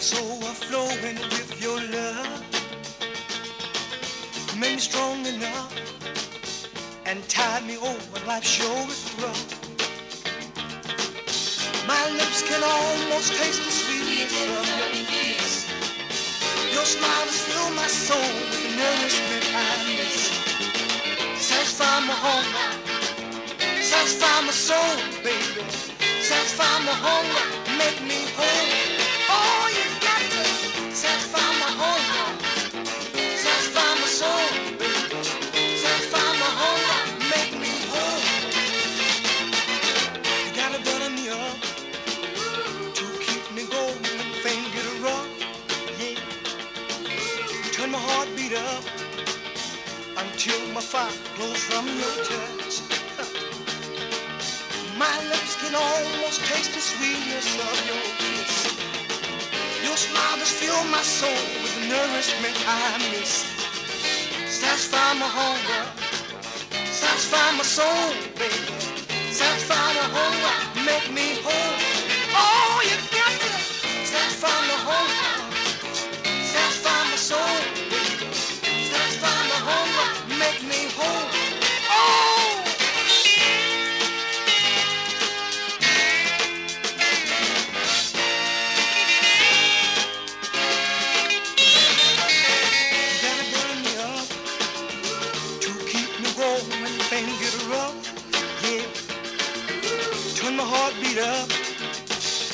So overflowing with your love, made me strong enough and tied me over life's shortest rough. My lips can almost taste the sweetness of your kiss. Your smile has filled my soul with the nourishment I miss. Satisfy my hunger, satisfy my soul, baby. Satisfy my hunger, make me whole. Oh, you got to satisfy my hunger, satisfy my soul, baby. Satisfy my hunger, make me whole. You gotta butter me up to keep me going when things get rough. Yeah, turn my heartbeat up until my fire glows from your touch. My lips can almost taste the sweetness of your kiss. Your smile has filled my soul with the nourishment I miss. Satisfy my hunger, satisfy my soul, baby. Satisfy my hunger, make me